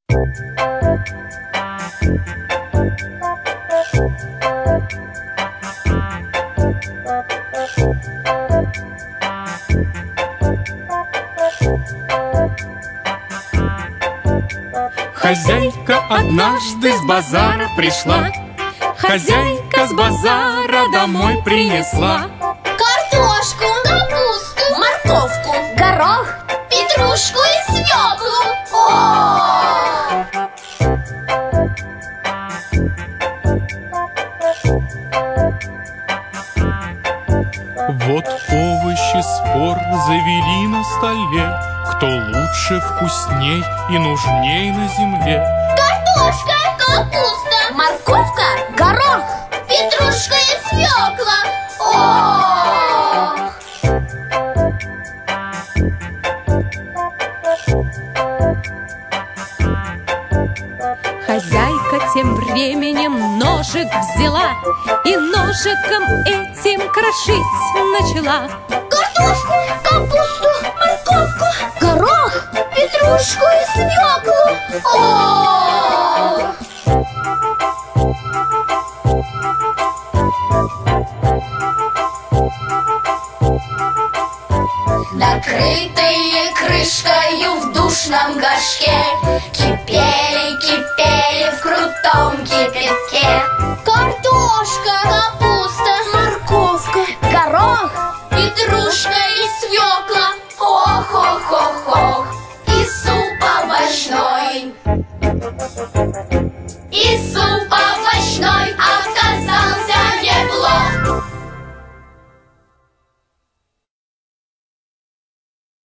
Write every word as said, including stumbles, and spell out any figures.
Хозяйка однажды с базара пришла, хозяйка с базара домой принесла картошку, капусту, морковку, горох, петрушку и свеклу. О! Вот овощи спор завели на столе, кто лучше, вкусней и нужней на земле. Картошка, капуста, морковка, горох, петрушка и свекла. О! Хозяйка тем временем ножик взяла и ножиком этим крошить начала. Картошку, капусту, морковку, горох, петрушку и свеклу. О! Накрытые крышкою в душном горшке кипели, кипели в крутом кипятке